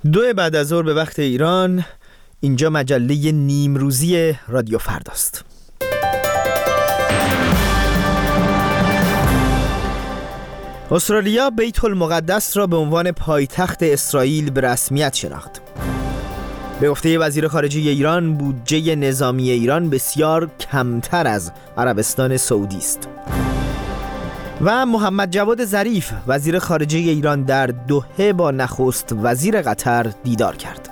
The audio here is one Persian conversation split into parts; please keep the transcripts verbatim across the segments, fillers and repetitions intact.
دو بعد از ظهر به وقت ایران، اینجا مجله نیمروزی رادیو فرداست. استرالیا بیت المقدس را به عنوان پایتخت اسرائیل به رسمیت شناخت. به گفته وزیر خارجه ایران، بودجه نظامی ایران بسیار کمتر از عربستان سعودی است. و محمد جواد ظریف وزیر خارجه ایران در دوحه با نخست وزیر قطر دیدار کرد.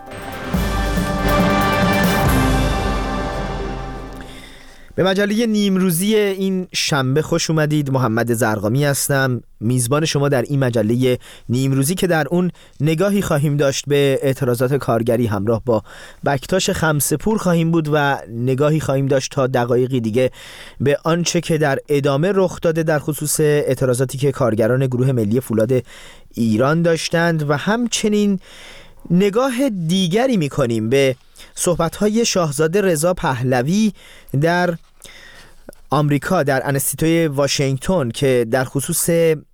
به مجله نیمروزی این شنبه خوش اومدید. محمد زرقامی هستم، میزبان شما در این مجله نیمروزی که در اون نگاهی خواهیم داشت به اعتراضات کارگری. همراه با بکتاش خمسه‌پور خواهیم بود و نگاهی خواهیم داشت تا دقایقی دیگه به آنچه که در ادامه رخ داده در خصوص اعتراضاتی که کارگران گروه ملی فولاد ایران داشتند و همچنین نگاه دیگری می‌کنیم به صحبت‌های شاهزاده رضا پهلوی در آمریکا، در انستیتوی واشنگتن، که در خصوص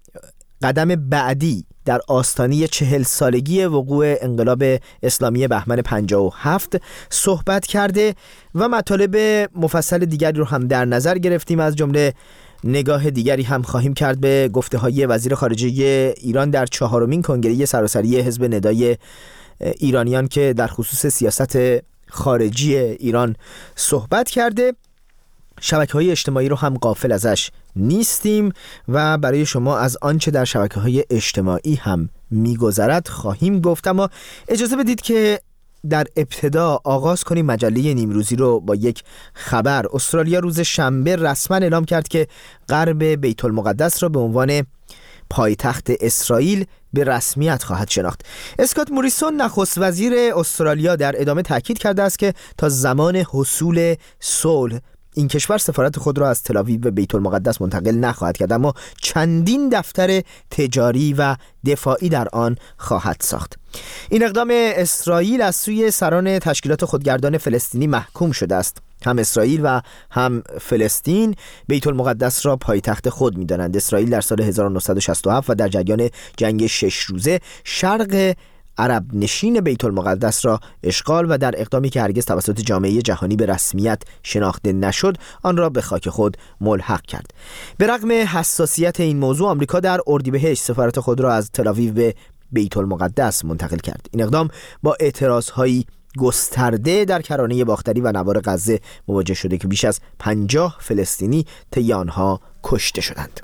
قدم بعدی در آستانه چهل سالگی وقوع انقلاب اسلامی بهمن پنجاه و هفت صحبت کرده و مطالب مفصل دیگری رو هم در نظر گرفتیم. از جمله نگاه دیگری هم خواهیم کرد به گفته‌های وزیر خارجه ایران در چهارمین کنگره سراسری حزب ندای ایرانیان که در خصوص سیاست خارجی ایران صحبت کرده. شبکه‌های اجتماعی رو هم غافل ازش نیستیم و برای شما از آنچه در شبکه‌های اجتماعی هم می‌گذرد خواهیم گفت. اما اجازه بدید که در ابتدا آغاز کنیم مجله نیمروزی رو با یک خبر. استرالیا روز شنبه رسما اعلام کرد که غرب بیت المقدس را به عنوان پایتخت اسرائیل به رسمیت خواهد شناخت. اسکات موریسون نخست وزیر استرالیا در ادامه تاکید کرده است که تا زمان حصول صلح این کشور سفارت خود را از تل‌آویو به بیت المقدس منتقل نخواهد کرد، اما چندین دفتر تجاری و دفاعی در آن خواهد ساخت. این اقدام اسرائیل از سوی سران تشکیلات خودگردان فلسطینی محکوم شده است. هم اسرائیل و هم فلسطین بیت المقدس را پایتخت خود می‌دانند. اسرائیل در سال هزار و نهصد و شصت و هفت و در جریان جنگ شش روزه شرق عرب نشین بیت المقدس را اشغال و در اقدامی که هرگز توسط جامعه جهانی به رسمیت شناخته نشد آن را به خاک خود ملحق کرد. به رغم حساسیت این موضوع، آمریکا در اردیبهشت سفارت خود را از تل‌آویو به بیت المقدس منتقل کرد. این اقدام با اعتراض‌هایی گسترده در کرانه باختری و نوار غزه مواجه شده که بیش از پنجاه فلسطینی طی آنها کشته شدند.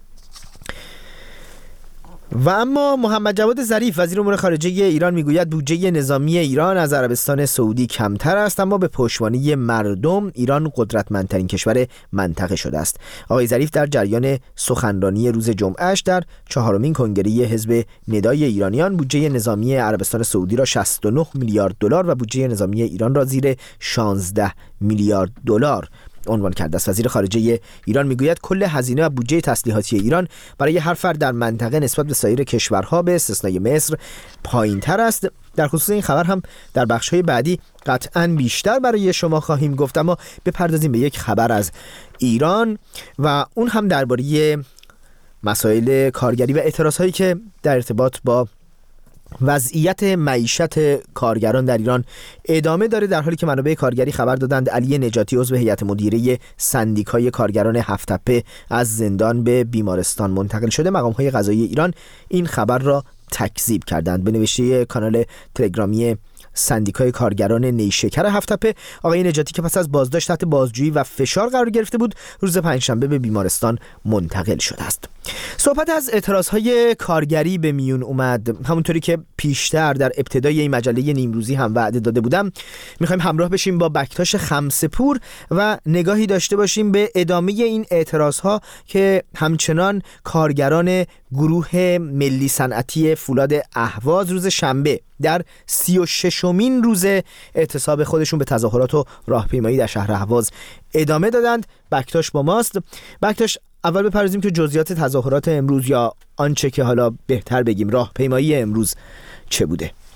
و اما محمد جواد ظریف وزیر امور خارجه ایران میگوید بودجه نظامی ایران از عربستان سعودی کمتر است، اما به پشتوانه مردم ایران قدرتمندترین کشور منطقه شده است. آقای ظریف در جریان سخنرانی روز جمعهش در چهارمین کنگره حزب ندای ایرانیان بودجه نظامی عربستان سعودی را شصت و نه میلیارد دلار و بودجه نظامی ایران را زیر شانزده میلیارد دلار عنوان کرده است. وزیر خارجه ایران میگوید کل هزینه و بودجه تسلیحاتی ایران برای هر فرد در منطقه نسبت به سایر کشورها به استثنای مصر پایین‌تر است. در خصوص این خبر هم در بخش‌های بعدی قطعاً بیشتر برای شما خواهیم گفت، اما بپردازیم به یک خبر از ایران و اون هم درباره مسائل کارگری و اعتراض‌هایی که در ارتباط با وضعیت معیشت کارگران در ایران ادامه داره، در حالی که منابع کارگری خبر دادند علی نجاتی عضو هیئت مدیره سندیکای کارگران هفت‌تپه از زندان به بیمارستان منتقل شده. مقام‌های قضایی ایران این خبر را تکذیب کردند. به نوشته کانال تلگرامی سندیکای کارگران نیشکر هفت‌تپه، آقای نجاتی که پس از بازداشت تحت بازجویی و فشار قرار گرفته بود روز پنجشنبه به بیمارستان منتقل شده است. صحبت از اعتراضهای کارگری به میون اومد. همونطوری که پیشتر در ابتدای این مجله نیمروزی هم وعده داده بودم، میخوایم همراه بشیم با بکتاش خمسه‌پور و نگاهی داشته باشیم به ادامه این اعتراضها که همچنان کارگران گروه ملی صنعتی فولاد اهواز روز شنبه در سی و ششمین روز اعتصاب خودشون به تظاهرات و راهپیمایی در شهر اهواز ادامه دادند. بکتاش با ماست. بکتاش، اول بپردازیم که جزئیات تظاهرات امروز، یا آنچه که حالا بهتر بگیم راهپیمایی امروز چه بوده؟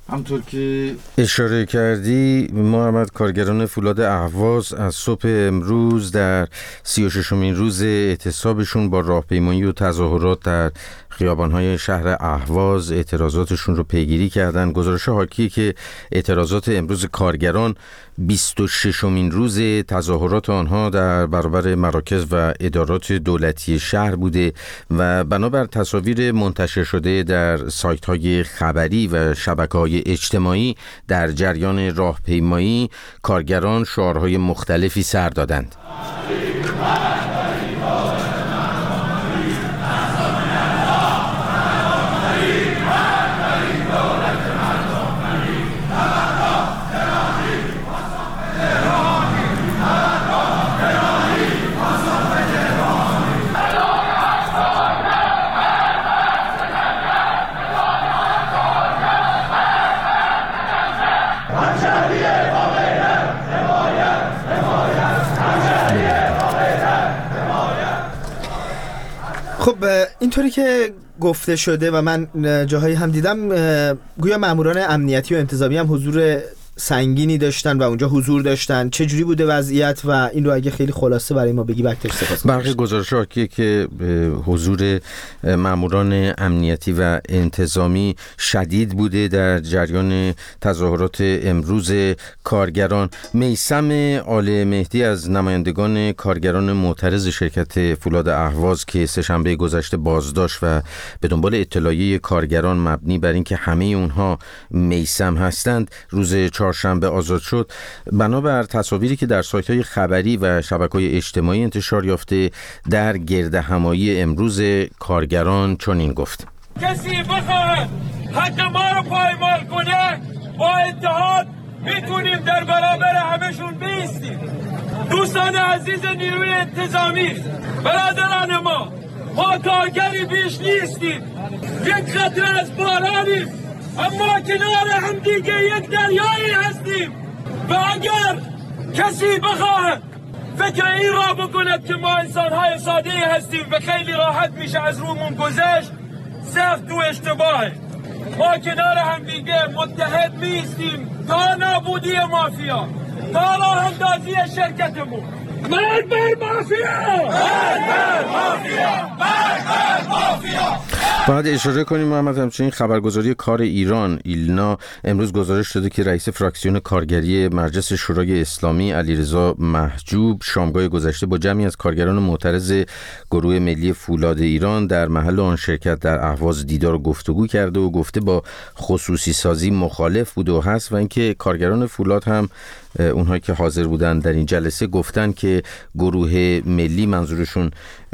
همطور که اشاره کردی محمد، کارگران فولاد اهواز از صبح امروز در سی و ششمین روز اعتصابشون با راهپیمایی و تظاهرات در خیابان‌های شهر اهواز اعتراضاتشون رو پیگیری کردن. گزارش حاکیه که اعتراضات امروز کارگران بیست و ششمین روز تظاهرات آنها در برابر مراکز و ادارات دولتی شهر بوده و بنابر تصاویر منتشر شده در سایت‌های خبری و شبکه‌های اجتماعی در جریان راهپیمایی کارگران شعارهای مختلفی سر دادند. خب اینطوری که گفته شده و من جاهایی هم دیدم، گویا ماموران امنیتی و انتظامی هم حضور سنگینی داشتن و اونجا حضور داشتن. چه جوری بوده وضعیت و این رو اگه خیلی خلاصه برای ما بگی بکتر سپاس. برخی گزارش حاکیه که حضور ماموران امنیتی و انتظامی شدید بوده در جریان تظاهرات امروز کارگران. میثم آل مهدی از نمایندگان کارگران معترض شرکت فولاد اهواز که سه‌شنبه گذشته بازداشت و به دنبال اطلاعیه کارگران مبنی بر اینکه همه اونها میثم هستند روز چهارشنبه آزاد شد، بنابر تصاویری که در سایت‌های خبری و شبکه‌های اجتماعی انتشار یافته در گردهمایی امروز کارگران چنین گفت: کسی بخواد حق ما رو پایمال کنه، با اتحاد میتونیم در برابر همشون بیستیم. دوستان عزیز نیروی انتظامی، برادران ما، ما کارگری بیش نیستیم، یک قطره از بارانیم، اما کنار هم دیگه یک دریایی هستیم و اگر کسی بخواهد فکر این را بکند که ما انسان‌های ساده‌ای هستیم و خیلی راحت میشه از رومون گذشت، سخت تو اشتباهه. ما کنار هم دیگه متحد میستیم تا نابودی مافیا، تا راه اندازی شرکتمون. مرد بر مافیا! مرد بر مافیا! مرد بر مافیا! باید اشاره کنیم محمد، همچنین خبرگزاری کار ایران ایلنا امروز گزارش شده که رئیس فراکسیون کارگری مجلس شورای اسلامی علیرضا محجوب شامگاه گذشته با جمعی از کارگران معترض گروه ملی فولاد ایران در محل آن شرکت در اهواز دیدار و گفتگو کرده و گفته با خصوصی سازی مخالف بوده و هست و اینکه کارگران فولاد هم اونهایی که حاضر بودن در این جلسه گفتن که گروه ملی منظورشون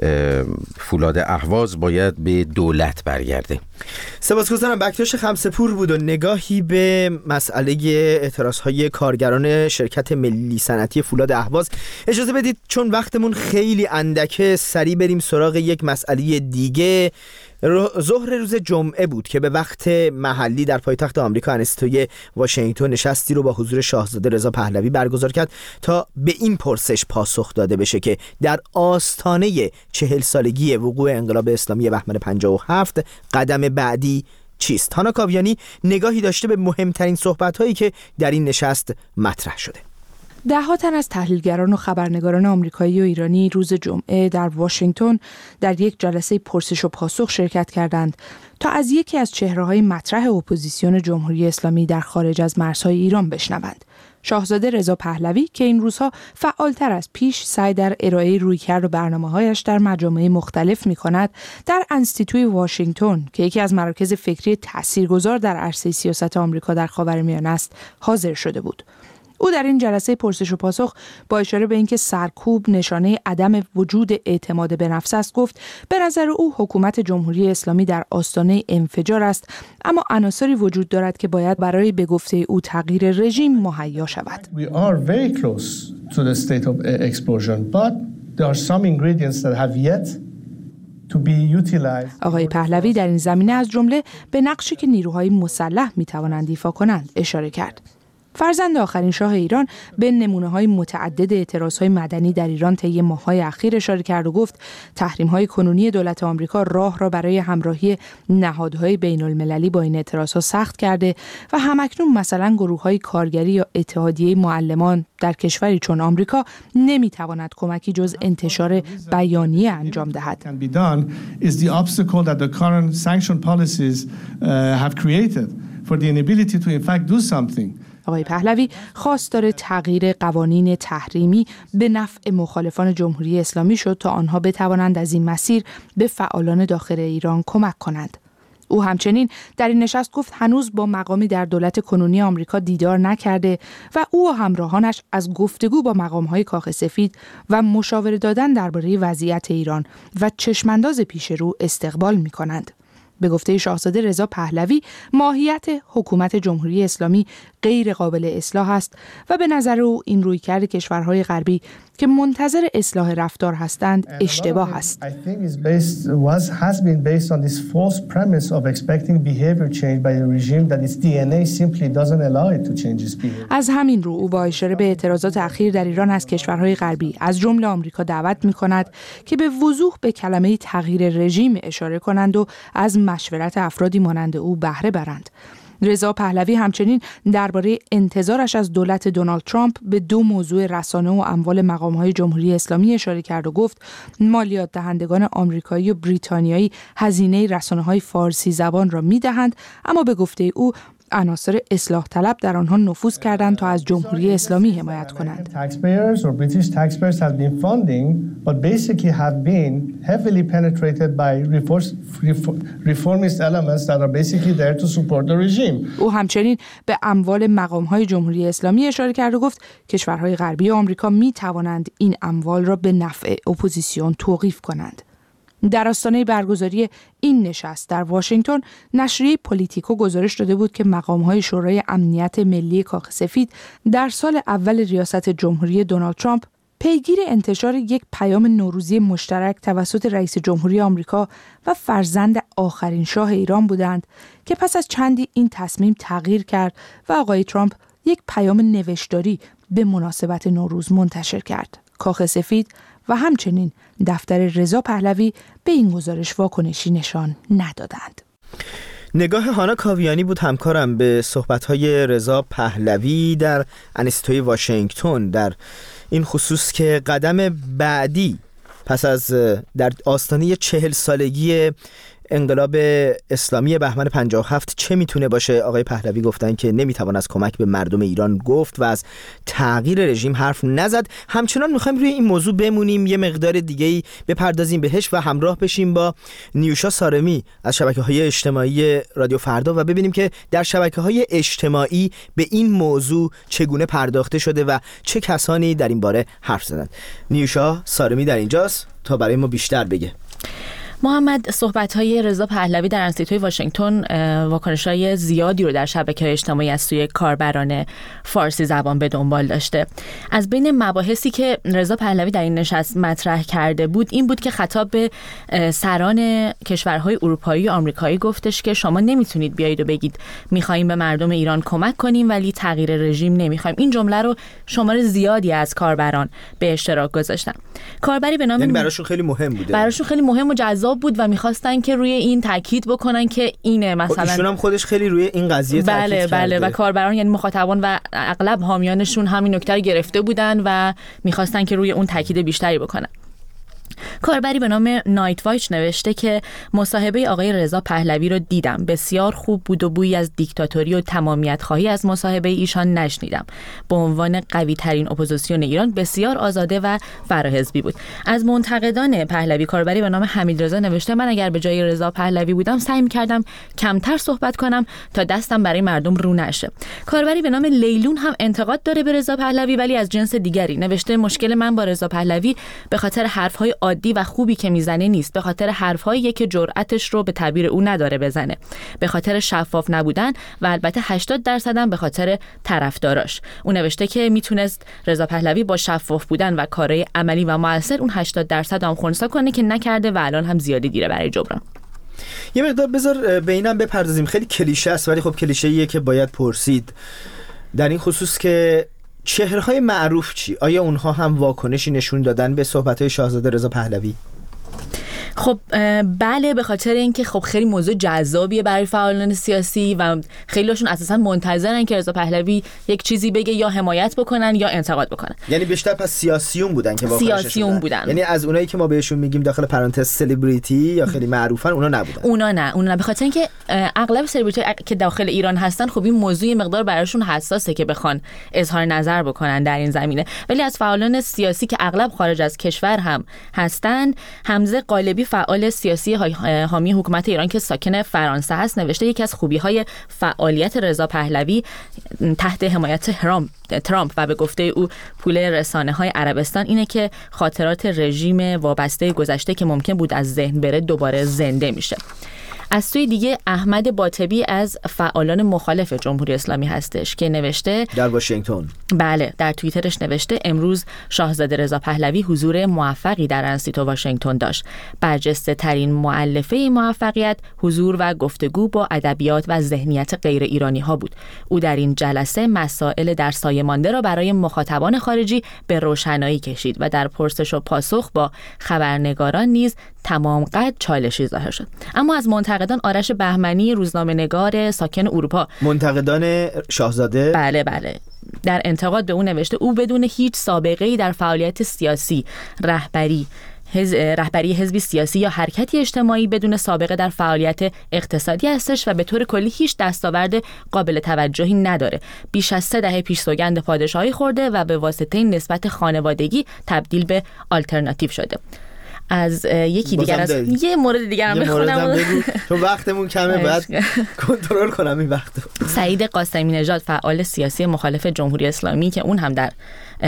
فولاد اهواز باید به دولت برگرده. سپاسگزارم. بکتاش خمسه‌پور بود و نگاهی به مسئله اعتراضهای کارگران شرکت ملی صنعتی فولاد اهواز. اجازه بدید چون وقتمون خیلی اندکه سریع بریم سراغ یک مسئله دیگه. ظهر روز جمعه بود که به وقت محلی در پایتخت آمریکا انستوی واشنگتن نشستی رو با حضور شاهزاده رضا پهلوی برگزار کرد تا به این پرسش پاسخ داده بشه که در آستانه چهل سالگی وقوع انقلاب اسلامی بهمن پنجاه و هفت قدم بعدی چیست؟ هانا کاویانی نگاهی داشته به مهمترین صحبت‌هایی که در این نشست مطرح شده. ده‌ها تن از تحلیلگران و خبرنگاران آمریکایی و ایرانی روز جمعه در واشنگتن در یک جلسه پرسش و پاسخ شرکت کردند تا از یکی از چهره‌های مطرح اپوزیسیون جمهوری اسلامی در خارج از مرزهای ایران بشنوند. شاهزاده رضا پهلوی که این روزها فعالتر از پیش سعی در ارائه رویکرد و برنامه‌هایش در مجامع مختلف می‌کند، در انستیتوی واشنگتن که یکی از مراکز فکری تاثیرگذار در عرصه سیاست آمریکا در خاورمیانه است، حاضر شده بود. او در این جلسه پرسش و پاسخ با اشاره به اینکه سرکوب نشانه عدم وجود اعتماد به نفس است گفت به نظر او حکومت جمهوری اسلامی در آستانه انفجار است، اما عناصری وجود دارد که باید برای به گفته او تغییر رژیم مهیا شود. We are very close to the state of explosion, but there are some ingredients that have yet to be utilized. آقای پهلوی در این زمینه از جمله به نقشی که نیروهای مسلح می‌توانند ایفا کنند اشاره کرد. فرزند آخرین شاه ایران به نمونه‌های متعدد اعتراضهای مدنی در ایران طی ماه‌های اخیر اشاره کرد و گفت تحریم‌های کنونی دولت آمریکا راه را برای همراهی نهادهای بین‌المللی با این اعتراضها سخت کرده و همکنون مثلا گروه‌های کارگری یا اتحادیه معلمان در کشوری چون آمریکا نمی‌تواند کمکی جز انتشار بیانیه انجام دهد. آقای پهلوی خواستار تغییر قوانین تحریمی به نفع مخالفان جمهوری اسلامی شد تا آنها بتوانند از این مسیر به فعالان داخل ایران کمک کنند. او همچنین در این نشست گفت هنوز با مقامی در دولت کنونی آمریکا دیدار نکرده و او و همراهانش از گفتگو با مقام‌های کاخ سفید و مشاوره دادن درباره وضعیت ایران و چشمانداز پیش رو استقبال می‌کنند. به گفته شاهزاده رضا پهلوی ماهیت حکومت جمهوری اسلامی غیر قابل اصلاح است و به نظر او این رویکرد کشورهای غربی که منتظر اصلاح رفتار هستند اشتباه است. از همین رو او با اشاره به اعتراضات اخیر در ایران از کشورهای غربی از جمله آمریکا دعوت می‌کند که به وضوح به کلمه تغییر رژیم اشاره کنند و از مشورت افرادی مانند او بهره برند. رضا پهلوی همچنین درباره انتظارش از دولت دونالد ترامپ به دو موضوع رسانه و اموال مقام‌های جمهوری اسلامی اشاره کرد و گفت مالیات دهندگان آمریکایی و بریتانیایی هزینه رسانه‌های فارسی زبان را می‌دهند، اما به گفته او عناصر اصلاح طلب در آنها نفوذ کردند تا از جمهوری اسلامی حمایت کنند. او همچنین به اموال مقام‌های جمهوری اسلامی اشاره کرد و گفت کشورهای غربی و آمریکا می توانند این اموال را به نفع اپوزیسیون توقیف کنند. در آستانه برگزاری این نشست در واشنگتن، نشریه پولیتیکو گزارش داده بود که مقام‌های شورای امنیت ملی کاخ سفید در سال اول ریاست جمهوری دونالد ترامپ پیگیر انتشار یک پیام نوروزی مشترک توسط رئیس جمهوری آمریکا و فرزند آخرین شاه ایران بودند که پس از چندی این تصمیم تغییر کرد و آقای ترامپ یک پیام نوشتاری به مناسبت نوروز منتشر کرد. کاخ سفید و همچنین دفتر رضا پهلوی به این گزارش واکنشی نشان ندادند. نگاه هانا کاویانی بود همکارم به صحبت‌های رضا پهلوی در انستیتوی واشنگتن در این خصوص که قدم بعدی پس از در آستانه چهل سالگی انقلاب اسلامی بهمن پنجاه و هفت چه میتونه باشه. آقای پهلوی گفتن که نمیتوان از کمک به مردم ایران گفت و از تغییر رژیم حرف نزد. همچنان میخوایم روی این موضوع بمونیم، یه مقدار دیگه‌ای بپردازیم بهش و همراه بشیم با نیوشا سارمی از شبکه‌های اجتماعی رادیو فردا و ببینیم که در شبکه‌های اجتماعی به این موضوع چگونه پرداخته شده و چه کسانی در این باره حرف زدند. نیوشا سارمی در اینجاست تا برای ما بیشتر بگه. محمد، صحبت‌های رضا پهلوی در انستیتوی واشنگتن واکنش‌های زیادی رو در شبکه‌های اجتماعی از سوی کاربران فارسی زبان به دنبال داشته. از بین مباحثی که رضا پهلوی در این نشست مطرح کرده بود این بود که خطاب به سران کشورهای اروپایی و آمریکایی گفتش که شما نمیتونید بیایید و بگید می‌خوایم به مردم ایران کمک کنیم ولی تغییر رژیم نمی‌خوایم. این جمله رو شمار زیادی از کاربران به اشتراک گذاشتن. کاربری به نام یعنی براشون خیلی مهم بوده. براشون خیلی مهم و جذاب بود و میخواستن که روی این تاکید بکنن که اینه مثلا ایشون هم خودش خیلی روی این قضیه تاکید بله کرده. بله و کاربران یعنی مخاطبان و اغلب حامیانشون همین نکته رو گرفته بودن و میخواستن که روی اون تاکید بیشتری بکنن. کاربری به نام نایت وایچ نوشته که مصاحبه آقای رضا پهلوی رو دیدم، بسیار خوب بود و بویی از دیکتاتوری و تمامیت خواهی از مصاحبه ایشان نشنیدم. به عنوان قوی ترین اپوزیسیون ایران بسیار آزاده و فراحزبی بود. از منتقدان پهلوی کاربری به نام حمید رضا نوشته من اگر به جای رضا پهلوی بودم سعی می‌کردم کمتر صحبت کنم تا دستم برای مردم رو نشه. کاربری به نام لیلون هم انتقاد داره به رضا پهلوی ولی از جنس دیگری. نوشته مشکل من با رضا پهلوی به خاطر حرف‌های عادی و خوبی که میزنه نیست، به خاطر حرفایی که جرأتش رو به تعبیر او نداره بزنه، به خاطر شفاف نبودن و البته هشتاد درصد هم به خاطر طرفداراش. اون نوشته که میتونست رضا پهلوی با شفاف بودن و کارهای عملی و موثر اون هشتاد درصد هم خنثی کنه که نکرده و الان هم زیادی دیره برای جبران. یه مقدار بذار به اینم بپردازیم. خیلی کلیشه است ولی خب کلیشه‌ایه که باید پرسید. در این خصوص که چهره‌های معروف چی؟ آیا اونها هم واکنشی نشون دادن به صحبت‌های شاهزاده رضا پهلوی؟ خب بله، به خاطر اینکه خب خیلی موضوع جذابیه برای فعالان سیاسی و خیلیشون اساسا منتظرن که رضا پهلوی یک چیزی بگه، یا حمایت بکنن یا انتقاد بکنن. یعنی بیشتر پس سیاسیون بودن که واکنششون سیاسیون بودن. یعنی از اونایی که ما بهشون میگیم داخل پرانتز سلبریتی یا خیلی معروفن، اونا نبودن. اونا نه، اونا نه، به خاطر اینکه اغلب سلبریتی که داخل ایران هستن خب این موضوع مقدار براشون حساسه که بخوان اظهار نظر بکنن در این زمینه. ولی از فعالان سیاسی که اغلب خارج از کشور هم هستن، حمزه قالبی فعال سیاسی حامی حکومت ایران که ساکن فرانسه هست نوشته یکی از خوبی‌های فعالیت رضا پهلوی تحت حمایت ترامپ و به گفته او پول رسانه‌های عربستان اینه که خاطرات رژیم وابسته گذشته که ممکن بود از ذهن بره دوباره زنده میشه. از سوی دیگه احمد باطبی از فعالان مخالف جمهوری اسلامی هستش که نوشته در واشنگتن، بله، در توییترش نوشته امروز شاهزاده رضا پهلوی حضور موفقی در انسیتو واشنگتن داشت. برجسته ترین مؤلفه این موفقیت حضور و گفتگو با ادبیات و ذهنیت غیر ایرانی ها بود. او در این جلسه مسائل در سایه مانده را برای مخاطبان خارجی به روشنایی کشید و در پرسش و پاسخ با خبرنگاران نیز تمام قد چالشی ظاهر شد. اما از منتقدان آرش بهمنی روزنامه‌نگار ساکن اروپا، منتقدان شاهزاده، بله بله در انتقاد به او نوشته او بدون هیچ سابقه‌ای در فعالیت سیاسی، رهبری حز... رهبری حزبی سیاسی یا حرکتی اجتماعی، بدون سابقه در فعالیت اقتصادی هستش و به طور کلی هیچ دستاورد قابل توجهی نداره. بیش از سه دهه پیش سوگند پادشاهی خورده و به واسطه نسبت خانوادگی تبدیل به آلترناتیو شده. از یکی دیگر از یه مورد دیگر هم بخونم چون وقتمون کمه، بعد کنترل کنم این وقتو. سعید قاسمی نژاد فعال سیاسی مخالف جمهوری اسلامی که اون هم در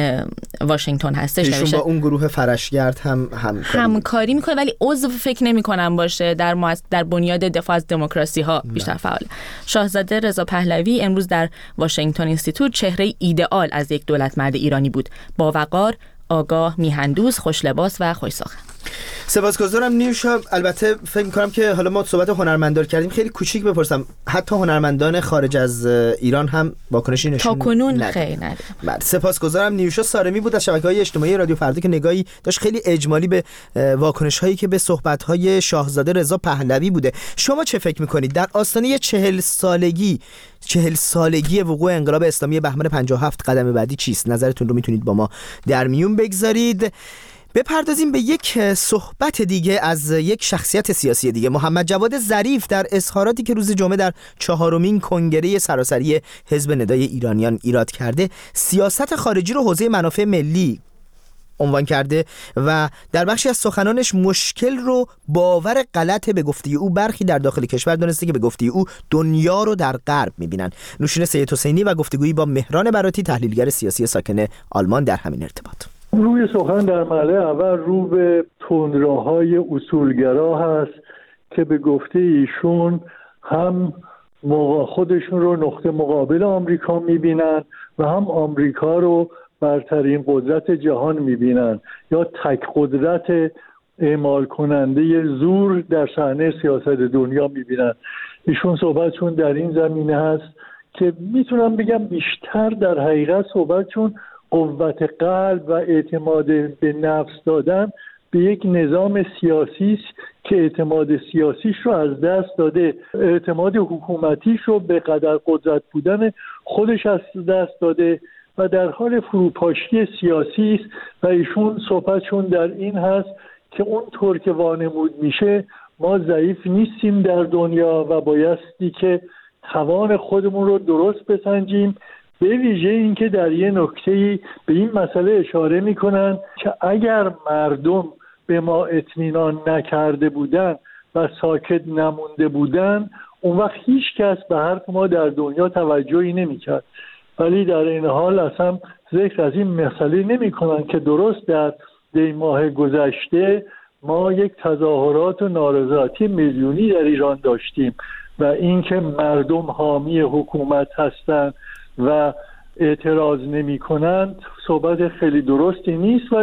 واشنگتن هستش نوشته با اون گروه فرشگرد هم همکاری, همکاری میکنه ولی عضو فکر نمی کنم باشه در مؤس... در بنیاد دفاع از دموکراسی ها بیشتر فعال. شاهزاده رضا پهلوی امروز در واشنگتن اینستیتوت چهره ایدئال از یک دولت مرد ایرانی بود، با وقار، آگاه، میهندوست، خوش لباس و خوش سخن. سپاسگزارم نیوشا. البته فکر می‌کنم که حالا ما صحبت هنرمندان کردیم، خیلی کوچیک بپرسم، حتی هنرمندان خارج از ایران هم واکنشی نشون تا کنون خیلی نداره. بله، سپاسگزارم. نیوشا سارمی بود از شبکه‌های اجتماعی رادیو فردا که نگاهی داشت خیلی اجمالی به واکنش‌هایی که به صحبت‌های شاهزاده رضا پهلوی بوده. شما چه فکر می‌کنید در آستانه چهل سالگی چهل سالگی وقوع انقلاب اسلامی بهمن پنجاه و هفت قدم بعدی چیست؟ نظرتون رو میتونید با ما در میون بگذارید. بپردازیم به یک صحبت دیگه از یک شخصیت سیاسی دیگه. محمد جواد ظریف در اظهاراتی که روز جمعه در چهارمین کنگره سراسری حزب ندای ایرانیان ایراد کرده، سیاست خارجی رو حوزه منافع ملی عنوان کرده و در بخشی از سخنانش مشکل رو باور غلط به گفته او برخی در داخل کشور دونسته که به گفته او دنیا رو در غرب می‌بینن. نوشین سید حسینی و گفتگویی با مهران براتی، تحلیلگر سیاسی ساکن آلمان در همین ارتباط. روی سخن در مرحله اول رو به تندروهای اصولگرا هست که به گفته ایشون هم خودشون رو نقطه مقابل آمریکا می‌بینن و هم آمریکا رو برترین قدرت جهان می‌بینن یا تک قدرت اعمال کننده زور در صحنه سیاست دنیا می‌بینن. ایشون صحبتشون در این زمینه هست که میتونم بگم بیشتر در حقیقت صحبتشون قوت قلب و اعتماد به نفس دادن به یک نظام سیاسی است که اعتماد سیاسیش رو از دست داده، اعتماد حکومتیش رو به قدر قدرت بودن خودش از دست داده و در حال فروپاشی سیاسی است و ایشون صحبتشون در این هست که اونطور که وانمود میشه ما ضعیف نیستیم در دنیا و بایستی که توان خودمون رو درست بسنجیم. به ویژه این که در یه نکته‌ای به این مسئله اشاره میکنن که اگر مردم به ما اطمینان نکرده بودن و ساکت نمونده بودن اون وقت هیچ کس به حرف ما در دنیا توجهی نمیکرد. ولی در این حال اصلا ذکر از این مسئله نمیکنن که درست در دی ماه گذشته ما یک تظاهرات و نارضایتی میلیونی در ایران داشتیم و اینکه مردم حامی حکومت هستند و اعتراض نمی کنند صحبت خیلی درستی نیست، ولی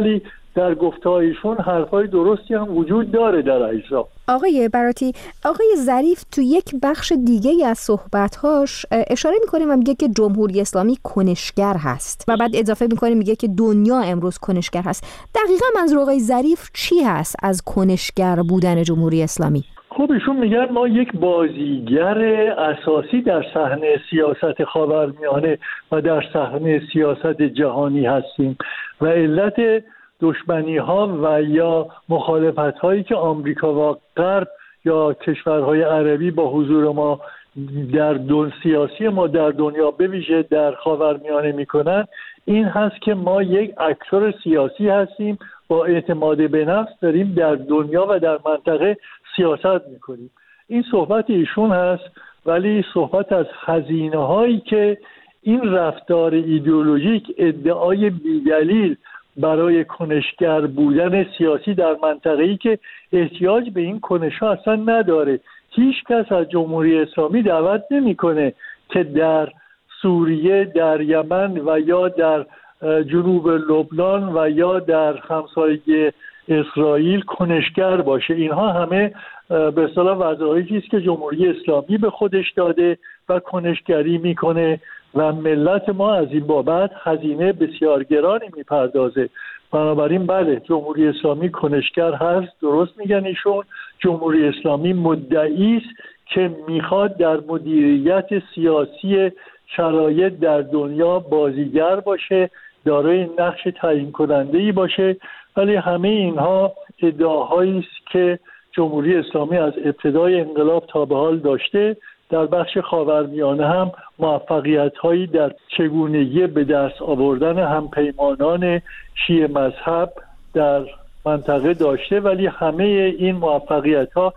در گفته‌هایشون حرفای درستی هم وجود داره در اجزا. آقای براتی، آقای ظریف تو یک بخش دیگه از صحبت‌هاش اشاره می‌کنه و میگه که جمهوری اسلامی کنشگر هست و بعد اضافه می‌کنه میگه که دنیا امروز کنشگر هست. دقیقاً منظور آقای ظریف چی هست از کنشگر بودن جمهوری اسلامی؟ خب ایشون میگن ما یک بازیگر اساسی در صحنه سیاست خاورمیانه و در صحنه سیاست جهانی هستیم و علت دشمنی ها و یا مخالفت هایی که آمریکا و غرب یا کشورهای عربی با حضور ما در دون سیاسی ما در دنیا به ویژه در خاورمیانه میکنن این هست که ما یک اکتور سیاسی هستیم با اعتماد به نفس داریم در دنیا و در منطقه سیاست میکنیم. این صحبت ایشون هست، ولی صحبت از خزینه هایی که این رفتار ایدئولوژیک ادعای بیدلیل برای کنشگر بودن سیاسی در منطقه‌ای که احتیاج به این کنش‌ها اصلا نداره. هیچ کس از جمهوری اسلامی دعوت نمی‌کنه که در سوریه، در یمن و یا در جنوب لبنان و یا در همسایه اسرائیل کنشگر باشه. اینها همه به اصطلاح وظایفی است که جمهوری اسلامی به خودش داده و کنشگری میکنه و ملت ما از این بابت هزینه بسیار گرانی میپردازه. بنابراین بله، جمهوری اسلامی کنشگر هست، درست میگن ایشون. جمهوری اسلامی مدعی است که میخواد در مدیریت سیاسی شرایط در دنیا بازیگر باشه، دارای نقش تعیین کننده‌ای باشه، ولی همه اینها ادعاهایی است که جمهوری اسلامی از ابتدای انقلاب تا به حال داشته. در بخش خاورمیانه هم موفقیت‌هایی در چگونگی به دست آوردن همپیمانان شیعه مذهب در منطقه داشته، ولی همه این موفقیت‌ها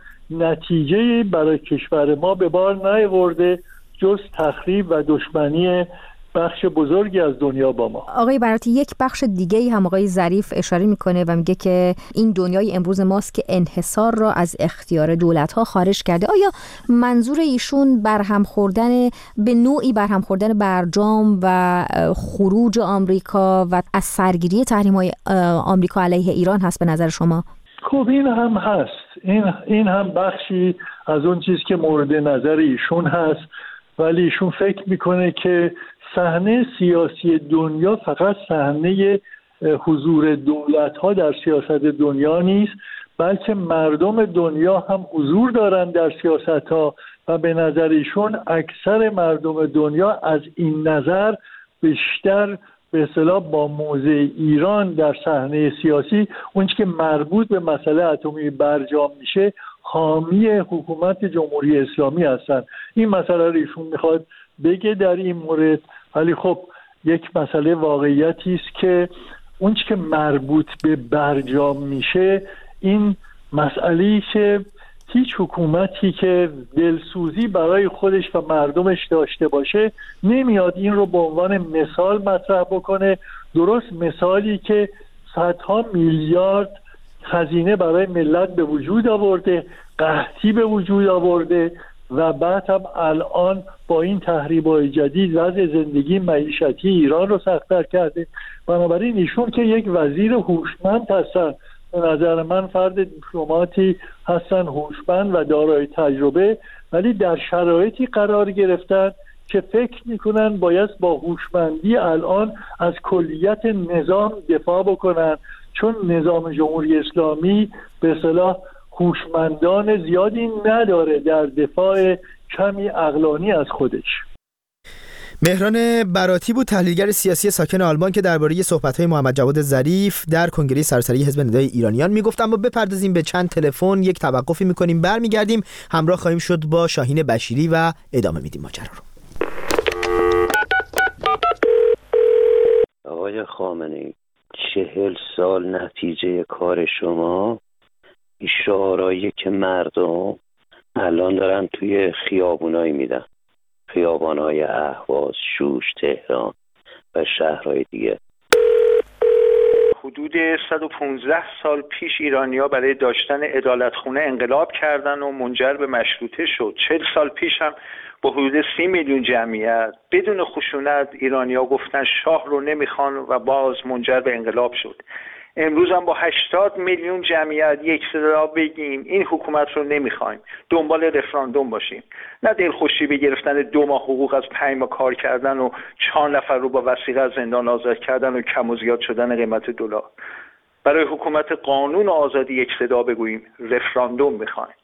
نتیجه برای کشور ما به بار نیاورده جز تخریب و دشمنی بخش بزرگی از دنیا با ما. آقای براتی، یک بخش دیگه هم آقای ظریف اشاره میکنه و میگه که این دنیای امروز ماست که انحصار را از اختیار دولت‌ها خارج کرده. آیا منظور ایشون برهم خوردن به نوعی برهم خوردن برجام و خروج آمریکا و از سرگیری تحریم‌های آمریکا علیه ایران هست به نظر شما؟ خب این هم هست. این این هم بخشی از اون چیز که مورد نظر ایشون هست، ولی ایشون فکر میکنه که صحنه سیاسی دنیا فقط صحنه حضور دولت‌ها در سیاست دنیا نیست، بلکه مردم دنیا هم حضور دارن در سیاست‌ها و به نظر ایشون اکثر مردم دنیا از این نظر بیشتر به اصطلاح با موضع ایران در صحنه سیاسی، اون که مربوط به مسئله اتمی برجام میشه، حامی حکومت جمهوری اسلامی هستن. این مسئله رو ایشون میخواد بگه در این مورد، ولی خب یک مسئله واقعیتی است که اون که مربوط به برجام میشه، این مسئله‌ای که هیچ حکومتی که دلسوزی برای خودش و مردمش داشته باشه نمیاد این رو به عنوان مثال مطرح بکنه. درست مثالی که صدها میلیارد خزینه برای ملت به وجود آورده، قحطی به وجود آورده و بعد هم الان با این تحریم‌های جدید وضع زندگی معیشتی ایران رو سخت‌تر کرده. بنابراین ایشون که یک وزیر هوشمند هستن، به نظر من فرد دیپلماتی هستن هوشمند و دارای تجربه، ولی در شرایطی قرار گرفتن که فکر میکنن باید با هوشمندی الان از کلیت نظام دفاع بکنن، چون نظام جمهوری اسلامی به اصطلاح هوشمندان زیادی نداره در دفاع کمی عقلانی از خودش. مهران براتی بود، تحلیلگر سیاسی ساکن آلمان، که درباره صحبت‌های محمد جواد ظریف در کنگره سراسری حزب ندای ایرانیان میگفت. اما بپردازیم به چند تلفن، یک توقفی میکنیم، برمیگردیم، همراه خواهیم شد با شاهین بشیری و ادامه میدیم ماجرا رو. آقای خامنه‌ای، چهل سال نتیجه کار شما این شعارهایی که مردم الان دارن توی خیابونایی میدن، خیابانهای اهواز، شوش، تهران و شهرهای دیگه. حدود صد و پانزده سال پیش ایرانی‌ها برای داشتن عدالتخونه انقلاب کردن و منجر به مشروطه شد. چهل سال پیش هم با حدود سی میلیون جمعیت بدون خشونت ایرانی‌ها گفتن شاه رو نمیخوان و باز منجر به انقلاب شد. امروز هم با هشتاد میلیون جمعیت یک صدا بگیم این حکومت رو نمیخوایم، دنبال رفراندوم باشیم، نه دلخوشی به گرفتن دو ماه حقوق از پنج ماه کار کردن و چهار نفر رو با وثیقه از زندان آزاد کردن و کم و زیاد شدن قیمت دلار. برای حکومت قانون و آزادی یک صدا بگوییم رفراندوم میخوایم.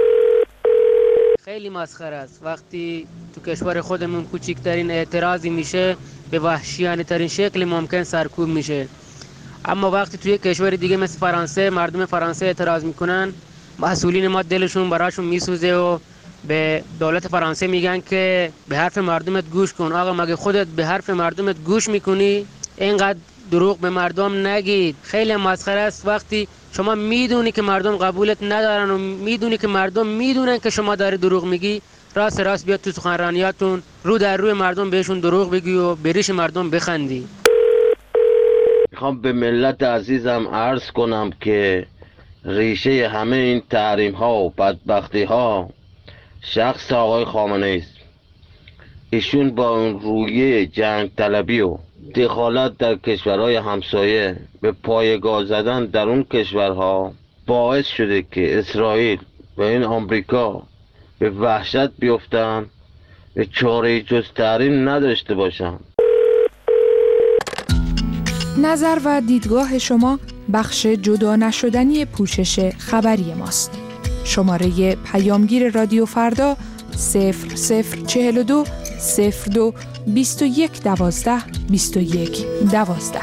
خیلی مسخره است وقتی تو کشور خودمون کوچکترین اعتراضی میشه به وحشیانه ترین شکل ممکن سرکوب میشه، اما وقتی توی کشور دیگه مثل فرانسه مردم فرانسه اعتراض میکنن مسئولین ما دلشون براشون میسوزه و به دولت فرانسه میگن که به حرف مردمت گوش کن. آقا مگه خودت به حرف مردمت گوش میکنی؟ اینقدر دروغ به مردم نگید. خیلی مسخره است وقتی شما میدونی که مردم قبولت ندارن و میدونی که مردم میدونن که شما داری دروغ میگی، راست راست بیاد تو سخنرانیاتون رو در روی مردم بهشون دروغ بگی و بریش مردم بخندی. میخوام به ملت عزیزم عرض کنم که ریشه همه این تحریم ها و بدبختی ها شخص آقای خامنه ای است. ایشون با اون رویه جنگ طلبی و دخالت در کشورهای همسایه به پایه‌گاه زدن در اون کشورها باعث شده که اسرائیل و این آمریکا به وحشت بیفتن، به چاره جز تحریم نداشته باشن. نظر و دیدگاه شما بخش جدا نشدنی پوشش خبری ماست. شماره پیامگیر رادیو فردا صفر صفر چهل و دو صفر دو بیست و یک دوازده بیست و یک دوازده.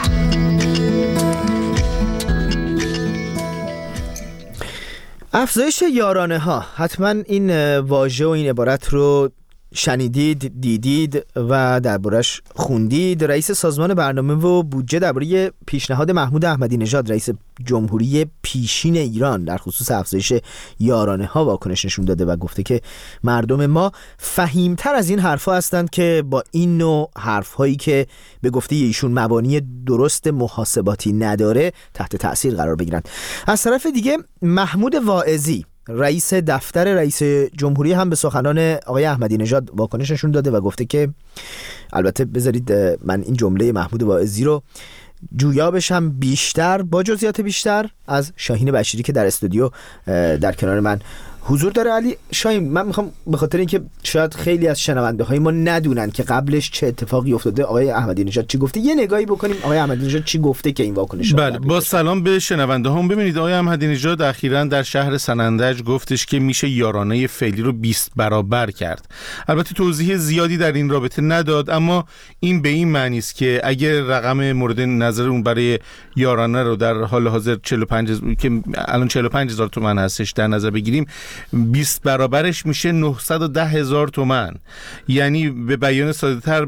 افزایش یارانه ها، حتما این واژه و این عبارت رو شنیدید، دیدید و دربارش خوندید. رئیس سازمان برنامه و بودجه درباره پیشنهاد محمود احمدی نژاد رئیس جمهوری پیشین ایران در خصوص افزایش یارانه ها واکنش نشون داده و گفته که مردم ما فهیمتر از این حرفا هستند که با این نوع حرفهایی که به گفته ایشون مبانی درست محاسباتی نداره تحت تأثیر قرار بگیرند. از طرف دیگه محمود واعظی رئیس دفتر رئیس جمهوری هم به سخنان آقای احمدی نژاد واکنش نشون داده و گفته که البته بذارید من این جمله محمود واعظی رو جویا بشم بیشتر با جزئیات بیشتر از شاهین بشیری که در استودیو در کنار من حضور داره. علی شاهین، من میخوام به خاطر اینکه شاید خیلی از شنونده های ما ندونن که قبلش چه اتفاقی افتاده، آقای احمدی نژاد چی گفته، یه نگاهی بکنیم آقای احمدی نژاد چی گفته که این واکنش. بله، با سلام به شنونده هم. ببینید آقای احمدی نژاد اخیراً در شهر سنندج گفتش که میشه یارانه فعلی رو بیست برابر کرد. البته توضیح زیادی در این رابطه نداد، اما این به این معنی است که اگر رقم مورد نظر اون برای یارانه رو در حال حاضر چهل و پنج که الان چهل و پنج هزار تومان هستش در نظر بگیریم، بیست برابرش میشه نهصد و ده هزار تومان. یعنی به بیان ساده‌تر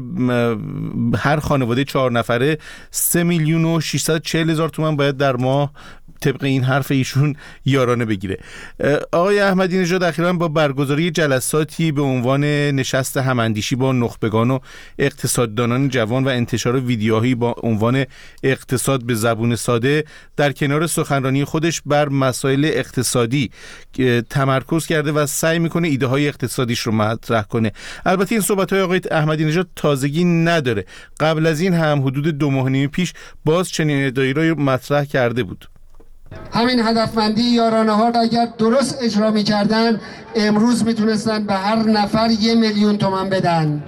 هر خانواده چهار نفره سه میلیون و ششصد و چهل هزار تومان باید در ماه طبق این حرف ایشون یارانه بگیره. آقای احمدی نژاد اخیراً با برگزاری جلساتی به عنوان نشست هماندیشی با نخبگان و اقتصاددانان جوان و انتشار ویدیوهایی با عنوان اقتصاد به زبون ساده در کنار سخنرانی خودش بر مسائل اقتصادی تمرکز کرده و سعی میکنه ایده های اقتصادیش رو مطرح کنه. البته این صحبت های آقای احمدی نژاد تازگی نداره. قبل از این هم حدود دو ماه و نیم پیش باز چنین ادعایی رو مطرح کرده بود. همین هدفمندی یارانه ها را اگر درست اجرا می کردن امروز می تونستن به هر نفر یه میلیون تومان بدن.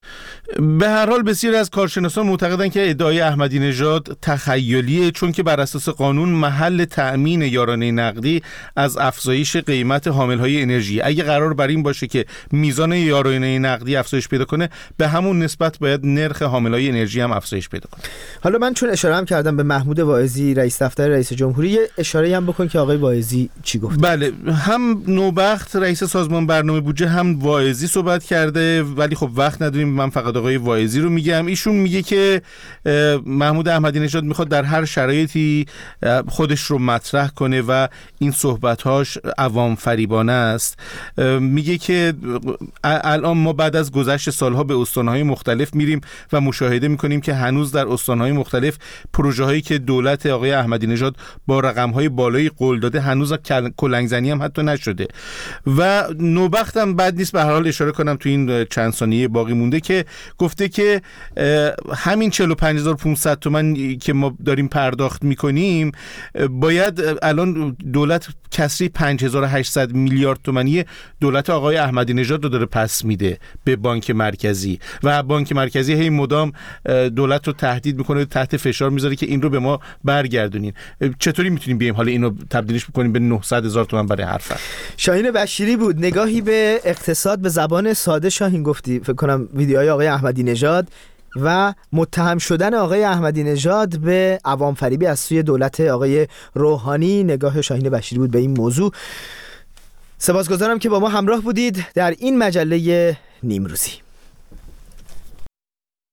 به هر حال بسیاری از کارشناسان معتقدند که ادعای احمدی نژاد تخیلیه، چون که بر اساس قانون محل تأمین یارانه نقدی از افزایش قیمت حاملهای انرژی. اگه قرار بر این باشه که میزان یارانه نقدی افزایش پیدا کنه، به همون نسبت باید نرخ حاملهای انرژی هم افزایش پیدا کنه. حالا من چون اشاره هم کردم به محمود واعظی رئیس دفتر رئیس جمهوری، اشاره هم بکن که آقای واعظی چی گفت. بله، هم نوبخت رئیس سازمان برنامه بودجه هم واعظی صحبت کرده، ولی خب وقت نداریم. من فقط آقای واعظی رو میگم. ایشون میگه که محمود احمدی نژاد میخواد در هر شرایطی خودش رو مطرح کنه و این صحبت‌هاش عوام فریبانه است. میگه که الان ما بعد از گذشت سالها به استان‌های مختلف میریم و مشاهده میکنیم که هنوز در استان‌های مختلف پروژه‌هایی که دولت آقای احمدی نژاد با رقم‌های بالایی قول داده هنوز کلنگ‌زنی هم حتی نشده. و نوبختم بد نیست به هر حال اشاره کنم تو این چند ثانیه باقی مونده که گفته که همین چهل و پنج هزار و پانصد تومان که ما داریم پرداخت میکنیم باید الان دولت کسری پنج هزار و هشتصد میلیارد تومانی دولت آقای احمدی نژاد رو داره پس میده به بانک مرکزی و بانک مرکزی هی مدام دولت رو تهدید میکنه، تحت فشار میذاره که این رو به ما برگردونین. چطوری میتونیم بیایم حالا اینو تبدیلش بکنیم به نهصد هزار تومان برای هر فرد؟ شاهین بشیری بود، نگاهی به اقتصاد به زبان ساده. شاهین گفتی فکر کنم ویدیوهای آقای احمدی نژاد و متهم شدن آقای احمدی نژاد به عوام فریبی از سوی دولت آقای روحانی. نگاه شاهین بشیری بود به این موضوع. سپاسگزارم که با ما همراه بودید در این مجله نیمروزی.